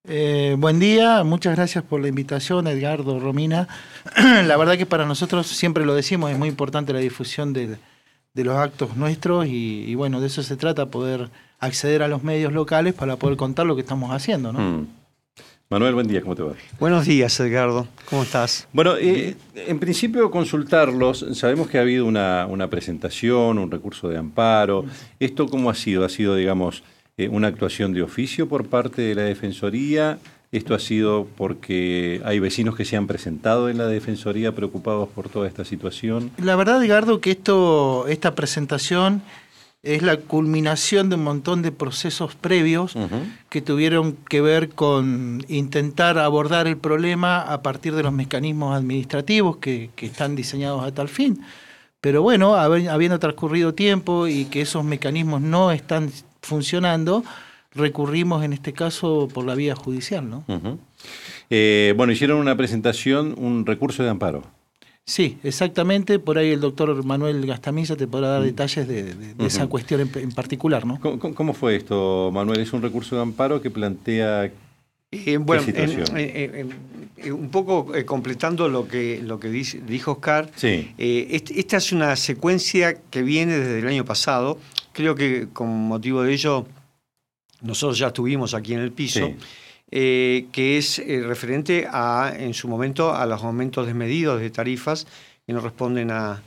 Buen día, muchas gracias por la invitación, Edgardo, Romina. La verdad que para nosotros, siempre lo decimos, es muy importante la difusión de los actos nuestros y bueno, de eso se trata, poder acceder a los medios locales para poder contar lo que estamos haciendo, ¿no? Manuel, buen día, ¿cómo te va? Buenos días, Edgardo, ¿cómo estás? Bueno, en principio consultarlos, sabemos que ha habido una presentación, un recurso de amparo. ¿Esto cómo ha sido? ¿Ha sido, digamos, una actuación de oficio por parte de la Defensoría? ¿Esto ha sido porque hay vecinos que se han presentado en la Defensoría preocupados por toda esta situación? La verdad, Edgardo, que esta presentación es la culminación de un montón de procesos previos que tuvieron que ver con intentar abordar el problema a partir de los mecanismos administrativos que están diseñados a tal fin. Pero bueno, habiendo transcurrido tiempo y que esos mecanismos no están funcionando, recurrimos en este caso por la vía judicial, ¿no? Bueno, hicieron una presentación, un recurso de amparo. Sí, exactamente. Por ahí el doctor Manuel Gastamilla te podrá dar detalles de esa cuestión en particular, ¿no? ¿Cómo fue esto, Manuel? ¿Es un recurso de amparo que plantea Bueno, qué situación? Un poco completando lo que dijo Oscar, sí. Esta es una secuencia que viene desde el año pasado. Creo que con motivo de ello nosotros ya estuvimos aquí en el piso. Sí. Que es referente en su momento a los aumentos desmedidos de tarifas que no responden a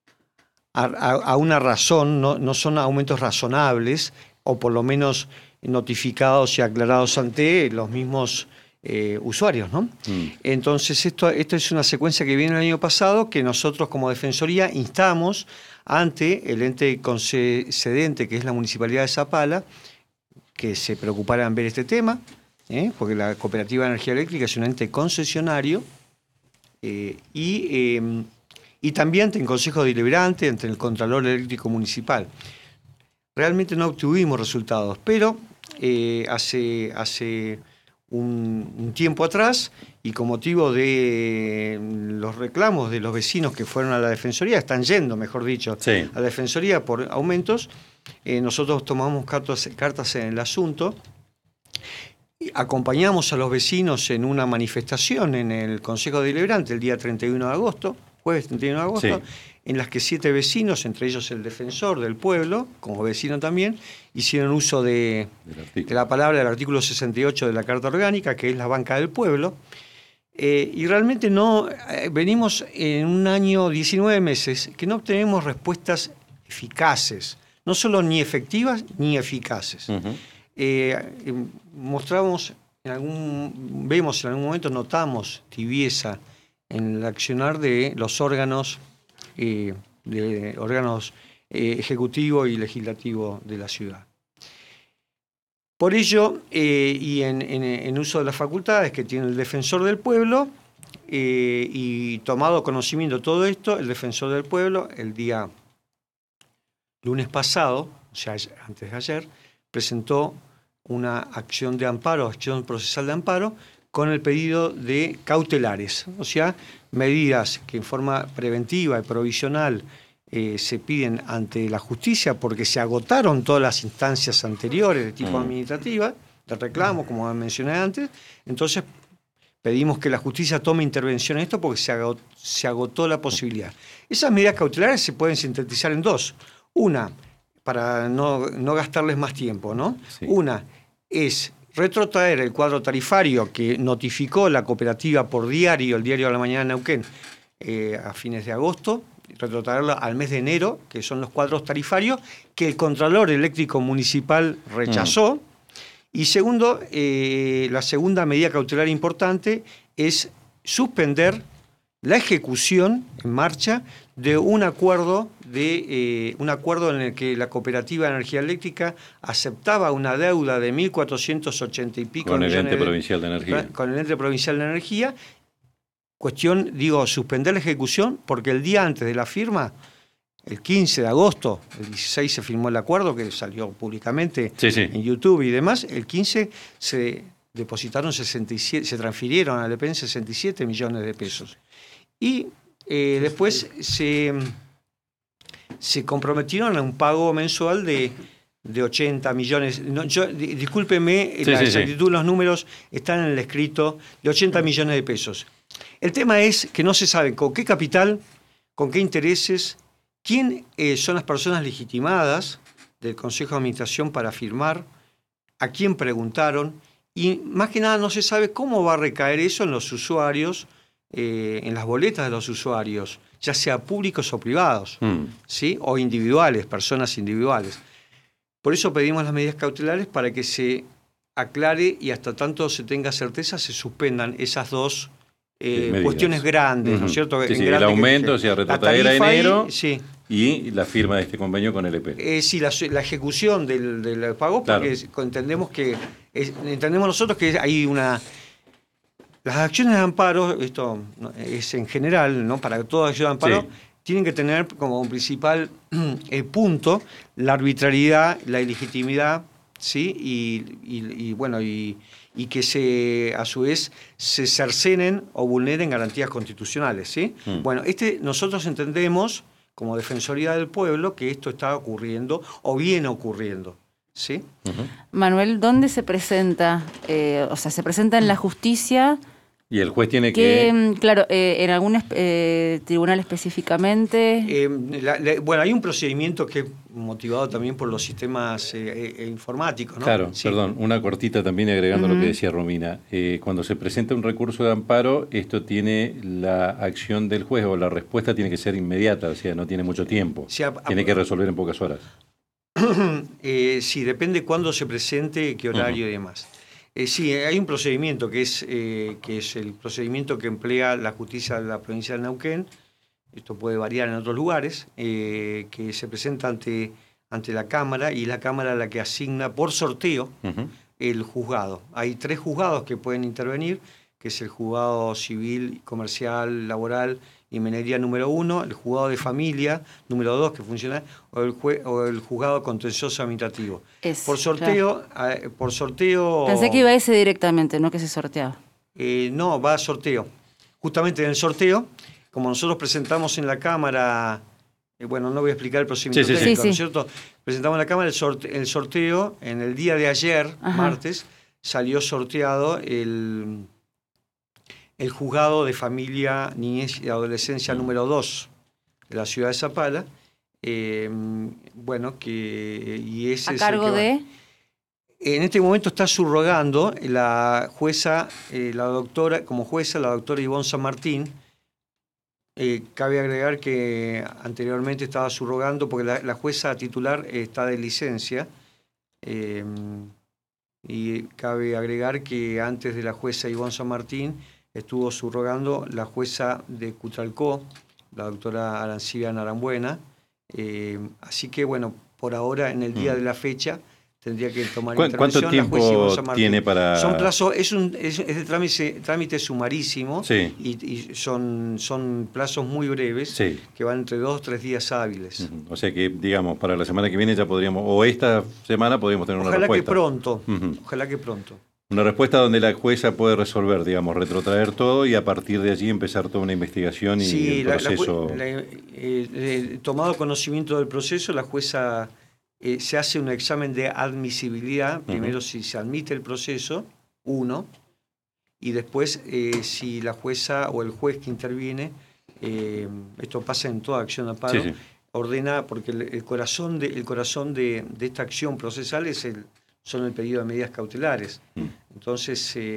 una razón, no son aumentos razonables o por lo menos notificados y aclarados ante los mismos usuarios, ¿no? Entonces esto es una secuencia que viene el año pasado que nosotros como Defensoría instamos ante el ente concedente, que es la Municipalidad de Zapala, que se preocupara en ver este tema. Porque la Cooperativa de Energía Eléctrica es un ente concesionario y también ante el Consejo Deliberante, ante el Contralor Eléctrico Municipal. Realmente no obtuvimos resultados, pero hace un tiempo atrás, y con motivo de los reclamos de los vecinos que fueron a la Defensoría, están yendo, mejor dicho, sí, a la Defensoría por aumentos, nosotros tomamos cartas en el asunto. Acompañamos a los vecinos en una manifestación en el Consejo Deliberante el día 31 de agosto, jueves 31 de agosto, sí, en las que 7 vecinos, entre ellos el defensor del pueblo, como vecino también, hicieron uso de la palabra del artículo 68 de la Carta Orgánica, que es la banca del pueblo, y realmente venimos en un año, 19 meses, que no obtenemos respuestas eficaces, no solo ni efectivas ni eficaces. Notamos tibieza en el accionar de los órganos, ejecutivo y legislativo de la ciudad. Por ello, y en uso de las facultades que tiene el defensor del pueblo, y tomado conocimiento de todo esto, el defensor del pueblo, el día lunes pasado, o sea, antes de ayer, presentó una acción de amparo, acción procesal de amparo, con el pedido de cautelares, o sea, medidas que en forma preventiva y provisional se piden ante la justicia porque se agotaron todas las instancias anteriores de tipo administrativa, de reclamo, como mencioné antes. Entonces pedimos que la justicia tome intervención en esto porque se agotó la posibilidad. Esas medidas cautelares se pueden sintetizar en dos. Una, para no gastarles más tiempo, ¿no? Sí. Una es retrotraer el cuadro tarifario que notificó la cooperativa por diario, el Diario de la Mañana de Neuquén, a fines de agosto, retrotraerlo al mes de enero, que son los cuadros tarifarios que el Contralor Eléctrico Municipal rechazó. Y segundo, la segunda medida cautelar importante es suspender la ejecución en marcha de un acuerdo en el que la Cooperativa de Energía Eléctrica aceptaba una deuda de 1.480 y pico con el millones ente provincial de energía. Con el ente provincial de energía. Suspender la ejecución porque el día antes de la firma, el 15 de agosto, el 16 se firmó el acuerdo que salió públicamente en YouTube y demás. El 15 se transfirieron a la EPEN 67 millones de pesos. Y después se comprometieron a un pago mensual de de 80 millones. No, discúlpeme, Sí, la sí, exactitud de los números están en el escrito, de 80 millones de pesos. El tema es que no se sabe con qué capital, con qué intereses, quién son las personas legitimadas del Consejo de Administración para firmar, a quién preguntaron, y más que nada no se sabe cómo va a recaer eso en los usuarios, en las boletas de los usuarios, ya sea públicos o privados, ¿sí? O individuales, personas individuales. Por eso pedimos las medidas cautelares para que se aclare y hasta tanto se tenga certeza se suspendan esas dos cuestiones grandes, ¿no es cierto? Sí, el aumento, o sea, retrotraer a enero y la firma de este convenio con el EP. Sí, la ejecución del pago, porque entendemos nosotros que hay una... Las acciones de amparo, esto es en general, ¿no? Para toda acción de amparo, tienen que tener como principal punto la arbitrariedad, la ilegitimidad, ¿sí? Y que a su vez se cercenen o vulneren garantías constitucionales, ¿sí? Bueno, nosotros entendemos como Defensoría del Pueblo que esto está ocurriendo o viene ocurriendo, ¿sí? Manuel, ¿dónde se presenta? O sea, ¿se presenta en la justicia? Y el juez tiene que... Claro, ¿en algún tribunal específicamente? Bueno, hay un procedimiento que es motivado también por los sistemas informáticos, ¿no? Claro, sí. Perdón, una cortita también agregando lo que decía Romina. Cuando se presenta un recurso de amparo, esto tiene la acción del juez o la respuesta tiene que ser inmediata, o sea, no tiene mucho tiempo. Tiene que resolver en pocas horas. Sí, depende cuándo se presente, qué horario y demás. Sí, hay un procedimiento que es el procedimiento que emplea la justicia de la provincia de Neuquén. Esto puede variar en otros lugares, que se presenta ante la Cámara y la Cámara la que asigna por sorteo el juzgado. Hay 3 juzgados que pueden intervenir, que es el juzgado civil, comercial, laboral y minería número 1, el juzgado de familia número 2 que funciona, o el juzgado contencioso administrativo. Por sorteo, claro. Por sorteo. Pensé que iba a ese directamente, no que se sorteaba. No, va a sorteo. Justamente en el sorteo, como nosotros presentamos en la Cámara, bueno, no voy a explicar el procedimiento técnico, ¿no es cierto? Presentamos en la Cámara el sorteo, en el día de ayer, martes, salió sorteado el juzgado de familia, niñez y adolescencia número 2 de la ciudad de Zapala, bueno, y ese ¿A cargo de? En este momento está subrogando la jueza, la doctora Ivonne San Martín. Cabe agregar que anteriormente estaba subrogando, porque la jueza titular está de licencia, y cabe agregar que antes de la jueza Ivonne San Martín estuvo subrogando la jueza de Cutralcó, la doctora Arancibia Narambuena. Así que, bueno, por ahora, en el día de la fecha, tendría que tomar intervención. ¿Cuánto tiempo tiene para...? Son plazos, es de trámite sumarísimo, y son plazos muy breves, que van entre 2 o 3 días hábiles. O sea que, digamos, para la semana que viene ya podríamos, o esta semana podríamos tener una respuesta. Ojalá que pronto. Una respuesta donde la jueza puede resolver, digamos, retrotraer todo y a partir de allí empezar toda una investigación y el proceso. Tomado conocimiento del proceso, la jueza se hace un examen de admisibilidad, primero si se admite el proceso, y después si la jueza o el juez que interviene, esto pasa en toda acción de amparo, ordena, porque el corazón de esta acción procesal son el pedido de medidas cautelares. Entonces,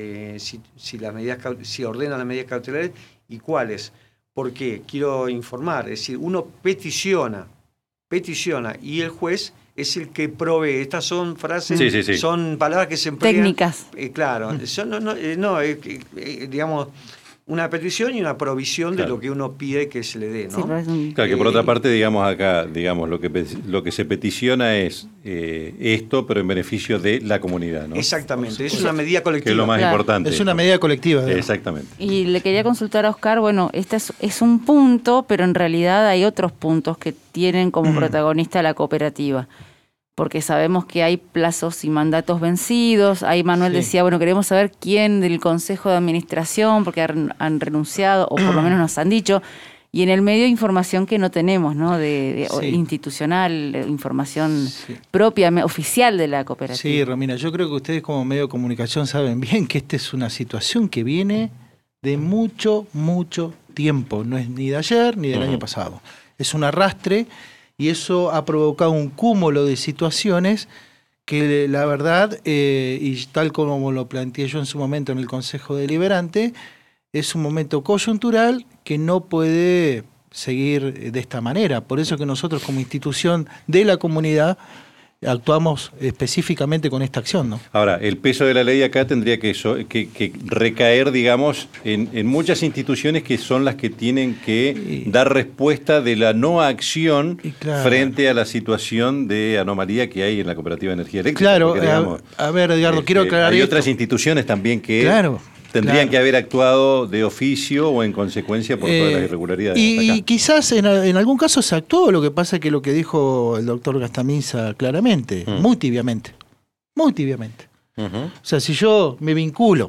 si ordenan las medidas cautelares, ¿y cuáles? ¿Por qué? Quiero informar, es decir, uno peticiona y el juez es el que provee. Estas son frases, son palabras que se emplean. Técnicas. Claro, digamos, una petición y una provisión de lo que uno pide que se le dé, ¿no? Claro, que por otra parte, digamos acá, digamos, lo que se peticiona es esto, pero en beneficio de la comunidad, ¿no? Exactamente, es una medida colectiva. Que es lo más importante. Es una medida colectiva. Exactamente. Y le quería consultar a Oscar, bueno, este es un punto, pero en realidad hay otros puntos que tienen como protagonista la cooperativa. Porque sabemos que hay plazos y mandatos vencidos. Ahí Manuel decía, bueno, queremos saber quién del Consejo de Administración, porque han renunciado, o por lo menos nos han dicho. Y en el medio información que no tenemos, ¿no? Sí. Institucional, información Sí. propia, oficial de la cooperativa. Sí, Romina, yo creo que ustedes como medio de comunicación saben bien que esta es una situación que viene de mucho, mucho tiempo. No es ni de ayer ni del año pasado. Es un arrastre y eso ha provocado un cúmulo de situaciones que la verdad, y tal como lo planteé yo en su momento en el Consejo Deliberante, es un momento coyuntural que no puede seguir de esta manera. Por eso que nosotros como institución de la comunidad actuamos específicamente con esta acción, ¿no? Ahora, el peso de la ley acá tendría que recaer, digamos, en muchas instituciones que son las que tienen que dar respuesta de la no acción claro, frente a la situación de anomalía que hay en la Cooperativa de Energía Eléctrica. Claro, porque, digamos, a ver, Edgardo, quiero aclarar hay esto. otras instituciones también que Claro, tendrían que haber actuado de oficio o en consecuencia por todas las irregularidades. Y quizás en algún caso se actuó, lo que pasa es que lo que dijo el doctor Gastamisa claramente, muy tibiamente. O sea, si yo me vinculo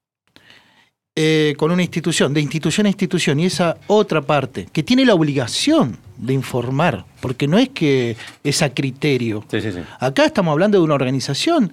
con una institución, de institución a institución, y esa otra parte, que tiene la obligación de informar, porque no es que es a criterio. Sí. Acá estamos hablando de una organización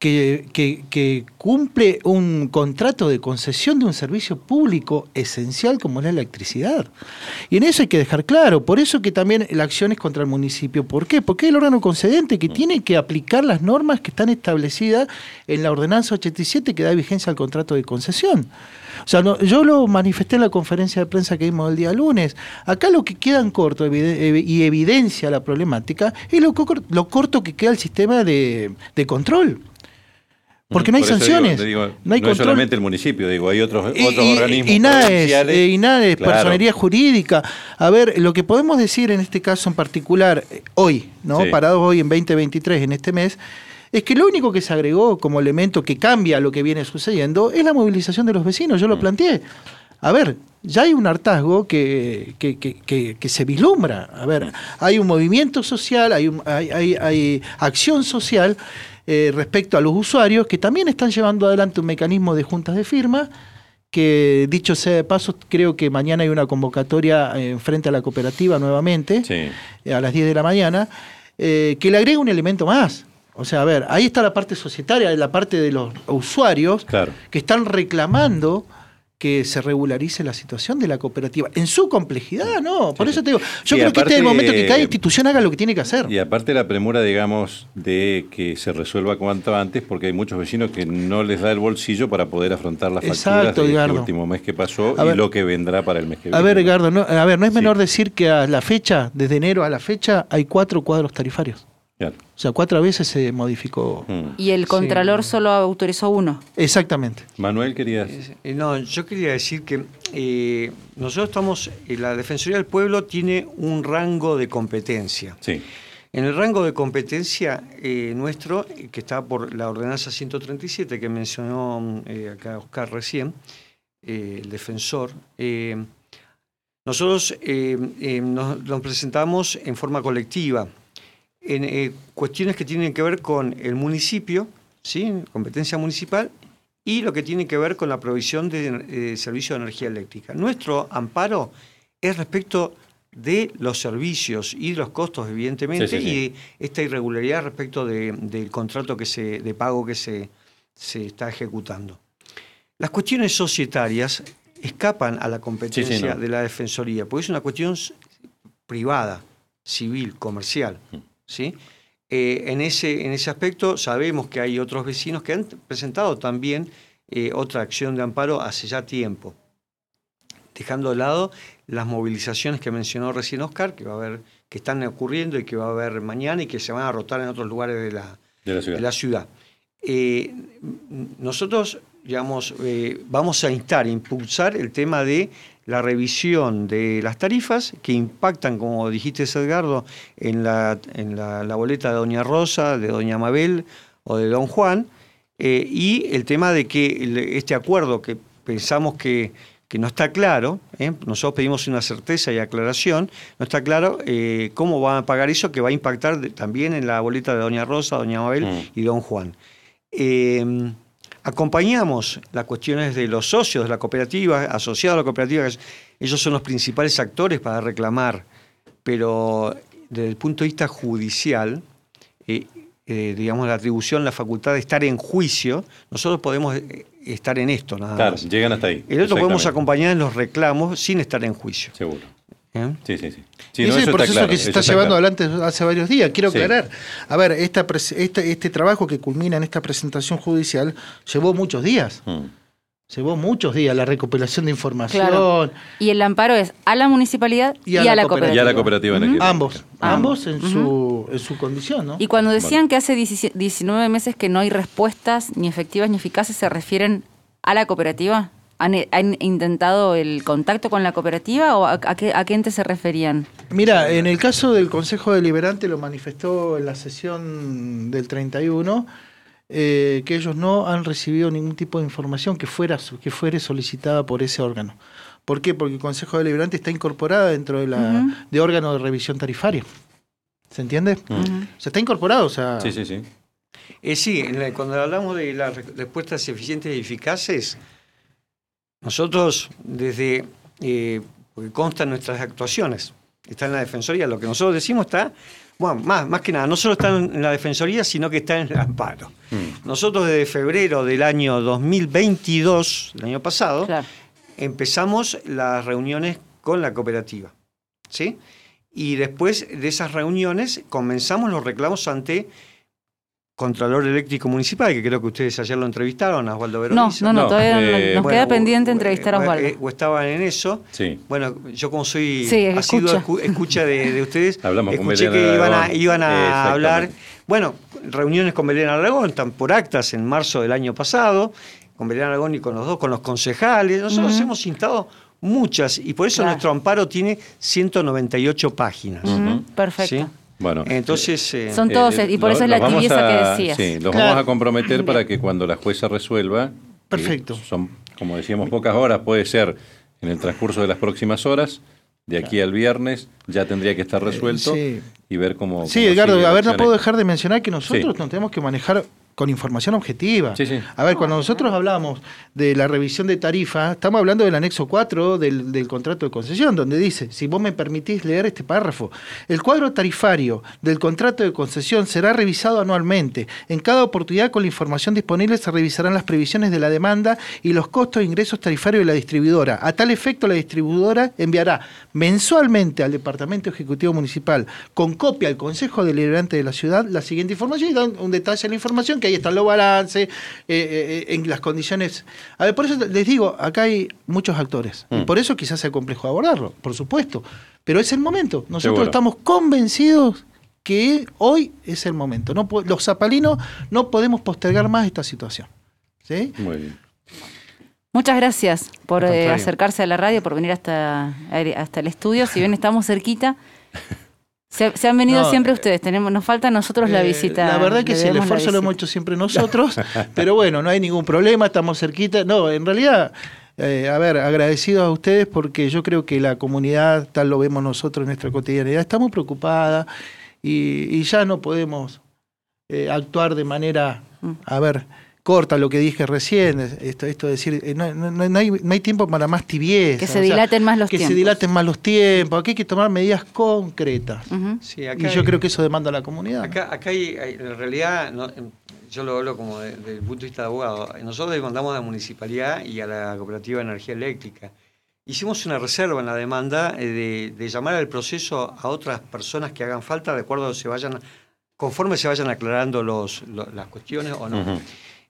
que cumple un contrato de concesión de un servicio público esencial como es la electricidad. Y en eso hay que dejar claro, por eso que también la acción es contra el municipio. ¿Por qué? Porque es el órgano concedente que tiene que aplicar las normas que están establecidas en la ordenanza 87 que da vigencia al contrato de concesión. O sea, yo lo manifesté en la conferencia de prensa que dimos el día lunes. Acá lo que queda en corto y evidencia la problemática es lo corto que queda el sistema de control. Porque no hay sanciones, digo, no hay no es control. solamente el municipio, digo, hay otros organismos INAES, claro, personería jurídica. A ver, lo que podemos decir en este caso en particular, hoy, ¿no? Sí. Parados hoy en 2023, en este mes, es que lo único que se agregó como elemento que cambia lo que viene sucediendo es la movilización de los vecinos. Yo lo planteé. A ver, ya hay un hartazgo que se vislumbra. A ver, hay un movimiento social, hay acción social respecto a los usuarios que también están llevando adelante un mecanismo de juntas de firma que, dicho sea de paso, creo que mañana hay una convocatoria frente a la cooperativa nuevamente, a las 10 de la mañana, que le agrega un elemento más. O sea, a ver, ahí está la parte societaria, la parte de los usuarios que están reclamando que se regularice la situación de la cooperativa. En su complejidad, ¿no? Por eso te digo, yo creo que este es el momento que cada institución haga lo que tiene que hacer. Y aparte la premura, digamos, de que se resuelva cuanto antes, porque hay muchos vecinos que no les da el bolsillo para poder afrontar las facturas de este último mes que pasó y lo que vendrá para el mes que viene. A ver, Edgardo, no es menor decir que a la fecha, desde enero a la fecha, hay 4 cuadros tarifarios. Claro. O sea, 4 veces se modificó. Y el Contralor solo autorizó 1. Exactamente. Manuel, querías... No, yo quería decir que nosotros estamos, la Defensoría del Pueblo tiene un rango de competencia. Sí. En el rango de competencia nuestro, que está por la ordenanza 137 que mencionó acá Oscar recién, el defensor, nosotros nos presentamos en forma colectiva en cuestiones que tienen que ver con el municipio, ¿sí? Competencia municipal, y lo que tiene que ver con la provisión de servicio de energía eléctrica. Nuestro amparo es respecto de los servicios y de los costos, evidentemente, y esta irregularidad respecto del contrato de pago que se está ejecutando. Las cuestiones societarias escapan a la competencia de la Defensoría, porque es una cuestión privada, civil, comercial. ¿Sí? En ese aspecto sabemos que hay otros vecinos que han presentado también otra acción de amparo hace ya tiempo, dejando de lado las movilizaciones que mencionó recién Oscar, que están ocurriendo y que va a haber mañana y que se van a rotar en otros lugares de la ciudad. Nosotros, digamos, vamos a impulsar el tema de la revisión de las tarifas que impactan, como dijiste, Edgardo, en la boleta de Doña Rosa, de Doña Mabel o de Don Juan, y el tema de que este acuerdo que pensamos que no está claro, nosotros pedimos una certeza y aclaración, no está claro cómo van a pagar eso, que va a impactar también en la boleta de Doña Rosa, Doña Mabel y Don Juan. acompañamos las cuestiones de los socios de la cooperativa, asociados a la cooperativa, ellos son los principales actores para reclamar, pero desde el punto de vista judicial, digamos, la atribución, la facultad de estar en juicio, nosotros podemos estar en esto, nada más. Llegan hasta ahí. El otro podemos acompañar en los reclamos sin estar en juicio. Seguro. Sí. Ese es el proceso que se está llevando adelante hace varios días. Quiero aclarar. A ver, este trabajo que culmina en esta presentación judicial llevó muchos días. Llevó muchos días la recopilación de información. Claro. Y el amparo es a la municipalidad y a la cooperativa. Y a la cooperativa energética. Ambos en su condición, ¿no? Y cuando decían que hace 19 meses que no hay respuestas ni efectivas ni eficaces, ¿se refieren a la cooperativa? ¿Han intentado el contacto con la cooperativa o a qué ente se referían? Mira, en el caso del Consejo Deliberante lo manifestó en la sesión del 31, que ellos no han recibido ningún tipo de información que fuere solicitada por ese órgano. ¿Por qué? Porque el Consejo Deliberante está incorporado dentro de órgano de revisión tarifaria. ¿Se entiende? Se está incorporado, o sea... Sí. Sí, cuando hablamos de las respuestas eficientes y eficaces, nosotros desde, porque constan nuestras actuaciones, está en la Defensoría, lo que nosotros decimos está, bueno, más que nada, no solo está en la Defensoría, sino que está en el amparo. Nosotros desde febrero del año 2022, el año pasado, empezamos las reuniones con la cooperativa, ¿sí? Y después de esas reuniones comenzamos los reclamos ante Contralor Eléctrico Municipal, que creo que ustedes ayer lo entrevistaron, a Osvaldo Veroniza. No, todavía nos queda pendiente entrevistar a Osvaldo. O estaban en eso. Sí. Bueno, yo como soy escucha de ustedes, hablamos escuché que iban a hablar. Bueno, reuniones con Belén Aragón, están por actas en marzo del año pasado, con Belén Aragón y con los concejales. Nosotros hemos instado muchas, y por eso nuestro amparo tiene 198 páginas. Perfecto. ¿Sí? Bueno, entonces son todos, y por eso es la tibieza que decías. Sí, los vamos a comprometer para que cuando la jueza resuelva, perfecto, son, como decíamos, pocas horas, puede ser en el transcurso de las próximas horas, de aquí al viernes, ya tendría que estar resuelto y ver cómo... Sí, Edgardo, a ver, no puedo dejar de mencionar que nosotros nos tenemos que manejar con información objetiva. A ver, cuando nosotros hablamos de la revisión de tarifa, estamos hablando del anexo 4 del contrato de concesión, donde dice, si vos me permitís leer este párrafo, el cuadro tarifario del contrato de concesión será revisado anualmente. En cada oportunidad, con la información disponible, se revisarán las previsiones de la demanda y los costos e ingresos tarifarios de la distribuidora. A tal efecto, la distribuidora enviará mensualmente al Departamento Ejecutivo Municipal, con copia al Consejo Deliberante de la ciudad, la siguiente información, y dan un detalle de la información, que ahí están los balances, en las condiciones... A ver, por eso les digo, acá hay muchos actores, y por eso quizás sea complejo abordarlo, por supuesto, pero es el momento. Nosotros estamos convencidos que hoy es el momento. Los zapalinos no podemos postergar más esta situación. ¿Sí? Muy bien. Muchas gracias por acercarse a la radio, por venir hasta el estudio. Si bien estamos cerquita, se han venido siempre ustedes. Nos falta a nosotros la visita. La verdad que sí, el esfuerzo lo hemos hecho siempre nosotros, pero bueno, no hay ningún problema, estamos cerquita. No, en realidad, agradecidos a ustedes, porque yo creo que la comunidad, tal lo vemos nosotros en nuestra cotidianidad, está muy preocupada y ya no podemos actuar de manera, corta, lo que dije recién, esto de decir, no hay tiempo para más tibieza. Que se dilaten más los tiempos. Que se dilaten más los tiempos. Aquí hay que tomar medidas concretas. Sí, y yo creo que eso demanda a la comunidad. Acá hay en realidad, yo lo hablo como desde el punto de vista de abogado. Nosotros demandamos a la municipalidad y a la cooperativa de energía eléctrica. Hicimos una reserva en la demanda de llamar al proceso a otras personas que hagan falta, de acuerdo conforme se vayan aclarando las cuestiones o no.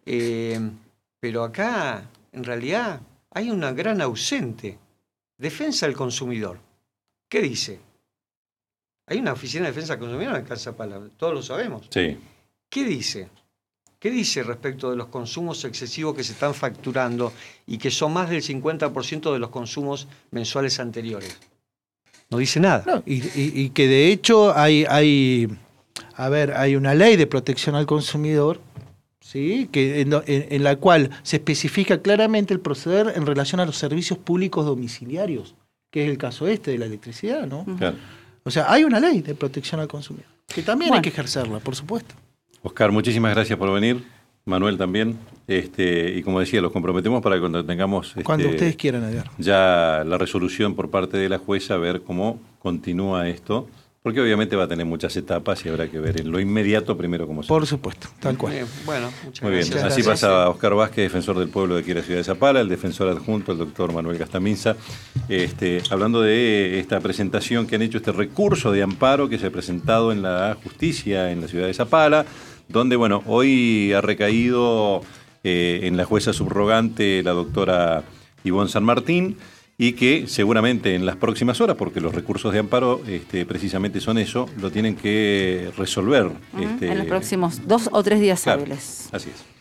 Pero acá, en realidad, hay una gran ausente. Defensa del consumidor. ¿Qué dice? Hay una oficina de defensa del consumidor en Calzapala, todos lo sabemos. Sí. ¿Qué dice? ¿Qué dice respecto de los consumos excesivos que se están facturando y que son más del 50% de los consumos mensuales anteriores? No dice nada. No, y que de hecho hay una ley de protección al consumidor, ¿sí? En la cual se especifica claramente el proceder en relación a los servicios públicos domiciliarios, que es el caso de la electricidad, ¿no? Claro. O sea, hay una ley de protección al consumidor, que también hay que ejercerla, por supuesto. Oscar, muchísimas gracias por venir. Manuel también. Y como decía, los comprometemos para que cuando tengamos cuando ustedes quieran, Edgar, ya la resolución por parte de la jueza, ver cómo continúa esto, porque obviamente va a tener muchas etapas y habrá que ver en lo inmediato primero cómo se... Por supuesto, tal cual. Bueno, muchas Muy bien, gracias. así pasaba Oscar Vázquez, defensor del pueblo de aquí de la ciudad de Zapala, el defensor adjunto, el doctor Manuel Gastaminza, hablando de esta presentación que han hecho, este recurso de amparo que se ha presentado en la justicia en la ciudad de Zapala, donde, bueno, hoy ha recaído en la jueza subrogante la doctora Ivonne San Martín, y que seguramente en las próximas horas, porque los recursos de amparo precisamente son eso, lo tienen que resolver. En los próximos 2 o 3 días claro, hábiles. Así es.